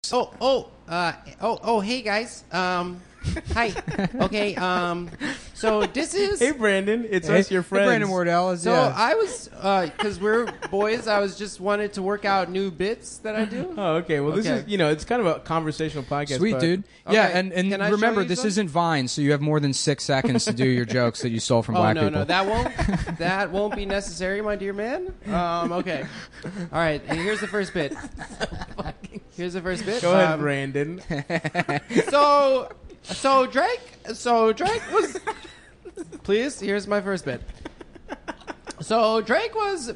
Hey guys. Hi. Okay. So this is. Hey, Brandon. It's us, your friends. Hey, Brandon Wardell. So I was, because we're boys, I was just wanted to work out new bits that I do. Oh, okay. Well, this Okay. is, it's kind of a conversational podcast. Sweet, but- dude. Okay. Yeah, and Can I remember, show you this some? isn't Vine, so you have more than 6 seconds to do your jokes that you stole from black people. No, that won't be necessary, my dear man. Okay. All right. Here's the first bit. Go ahead, Brandon. So Drake was. Please, here's my first bit. So Drake was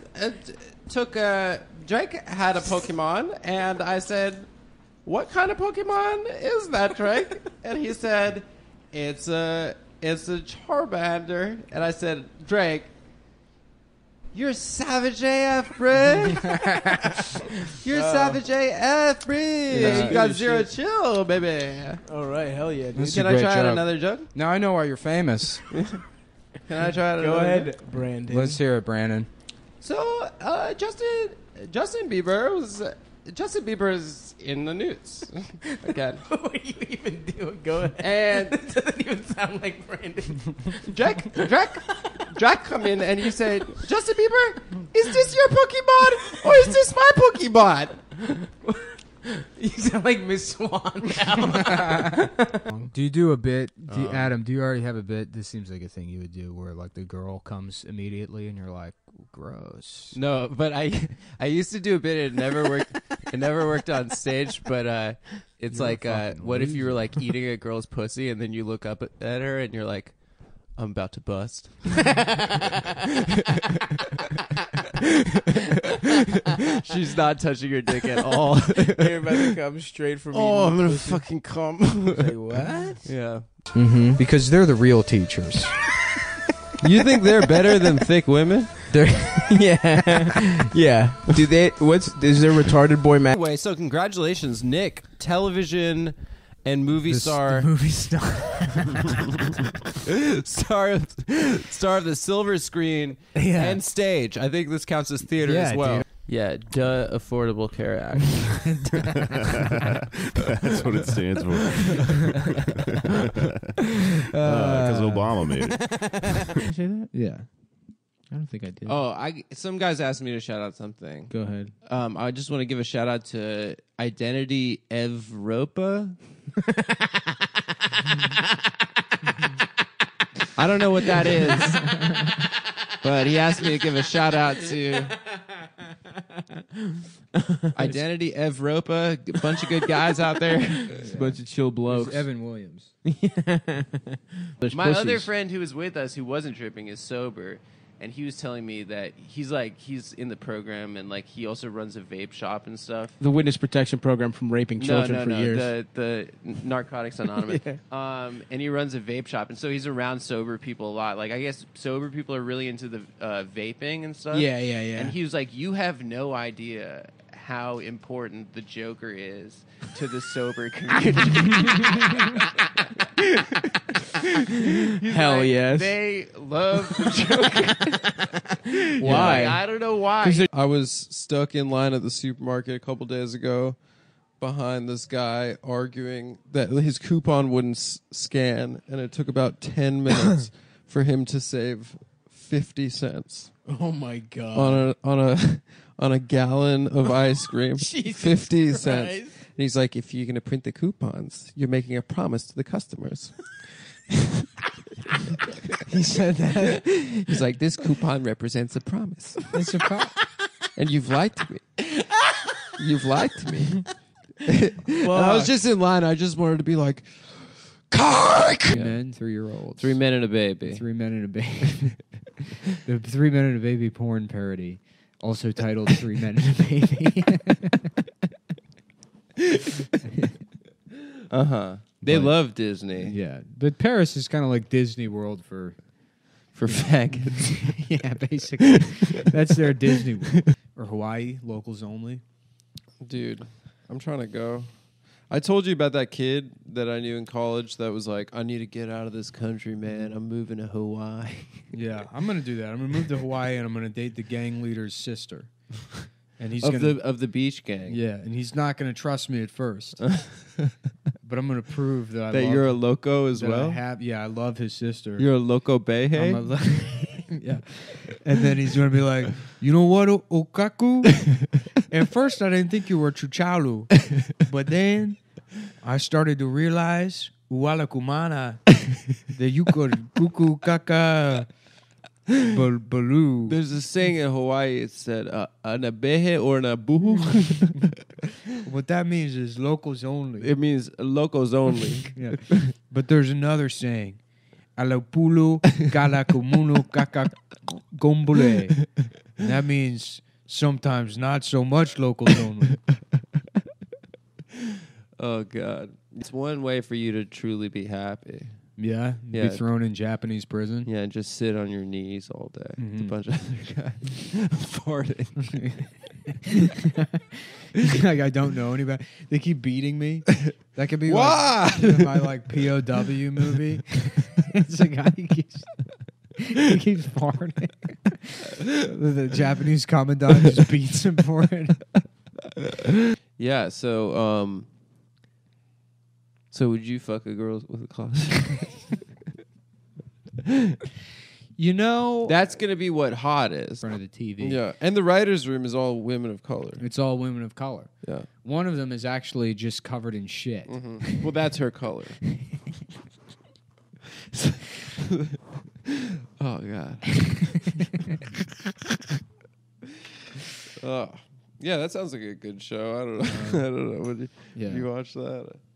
Drake had a Pokemon, and I said, "What kind of Pokemon is that, Drake?" And he said, "It's a Charmander." And I said, "Drake, you're savage AF, bro. You're savage AF, bro. Yeah. You got Good zero shit. chill, baby." All right. Hell yeah, dude. This is Can a I great try out joke. another joke? Now I know why you're famous. Can I try out Go another ahead, joke? Brandon. Let's hear it, Brandon. So, Justin Bieber is in the news again. What are you even doing? Go ahead. And It doesn't even sound like Brandon. Drake come in and he said, "Justin Bieber, is this your Pokemon or is this my Pokemon?" You sound like Miss Swan now. Do you do a bit, Adam? Do you already have a bit? This seems like a thing you would do, where like the girl comes immediately, and you're like, "Gross." No, but I used to do a bit. It never worked. It never worked on stage. But it's You're a like, fucking what if you were loser. like eating a girl's pussy and then you look up at her and you're like, "I'm about to bust." She's not touching your dick at all. You're about to come straight from Oh, I'm eating gonna pussy. fucking come. Say what? Yeah. Mm-hmm. Because they're the real teachers. You think they're better than thick women? They're Yeah. Yeah. Do they? Is there retarded boy man? Anyway, so congratulations, Nick, television and movie star, The movie star. star of the silver screen Yeah. and stage. I think this counts as theater Yeah, as well. dude. Yeah, Affordable Care Act. That's what it stands for. Because Obama made it. Did you say that? Yeah. I don't think I did. Oh, some guys asked me to shout out something. Go ahead. I just want to give a shout out to Identity Evropa. I don't know what that is, but he asked me to give a shout out to Identity Evropa. A bunch of good guys out there. It's a bunch of chill blokes. Evan Williams. There's My other pussies. friend who was with us, who wasn't tripping, is sober, and he was telling me that he's in the program, and like he also runs a vape shop and stuff. The witness protection program from raping children for years. The Narcotics Anonymous. Yeah. And he runs a vape shop, and so he's around sober people a lot. Like I guess sober people are really into the vaping and stuff. Yeah. And he was like, "You have no idea how important the Joker is to the sober community." He's Hell like, yes. They love the Joker. Why? Like, I don't know why. 'Cause they're- I was stuck in line at the supermarket a couple days ago behind this guy arguing that his coupon wouldn't scan, and it took about 10 minutes for him to save 50 cents Oh my god. on a gallon of ice cream. Jesus 50 Christ. cents. And he's like, "If you're going to print the coupons, you're making a promise to the customers." He said that. He's like, "This coupon represents a promise, It's a and you've lied to me. You've lied to me." And I was just in line. I just wanted to be like, "Kark!" 3 men, 3-year-olds. 3 men and a baby. 3 men and a baby. The 3 men and a baby porn parody, also titled 3 men and a baby. They But- love Disney Yeah, but Paris is kind of like Disney World for faggots. yeah, basically. That's their Disney World. Or Hawaii, locals only. Dude, I'm trying to go. I told you about that kid that I knew in college that was like, "I need to get out of this country, man. I'm moving to Hawaii." Yeah, I'm going to do that. I'm going to move to Hawaii and I'm going to date the gang leader's sister. and he's of gonna, the beach gang. yeah, and he's not going to trust me at first, but I'm going to prove that I That love you're a loco as that well. I love his sister. You're a loco behe. I'm a yeah, and then he's going to be like, you know what, Okaku? At first, I didn't think you were Chuchalu, but then I started to realize Uwala Kumana that you could kuku kaka balu. There's a saying in Hawaii. It said an abehe or an abuhu. What that means is locals only. It means locals only. Yeah. But there's another saying. Alapulu kalakumunu kaka gombule. And that means sometimes not so much locals only. Oh God, it's one way for you to truly be happy. Yeah, Yeah. be thrown in Japanese prison. Yeah, and just sit on your knees all day with a Mhm. bunch of other guys farting. Like I don't know anybody. They keep beating me. That could be Why? like my like POW movie. It's a guy he keeps farting. The Japanese commandant just beats him for it. Yeah. So would you fuck a girl with a closet? You know, That's gonna be what hot is. in front of the TV. Yeah, and the writers' room is all women of color. It's all women of color. Yeah. One of them is actually just covered in shit. Well, that's her color. Oh God. Oh, yeah, that sounds like a good show. I don't know. I don't know. Would Yeah. you watch that?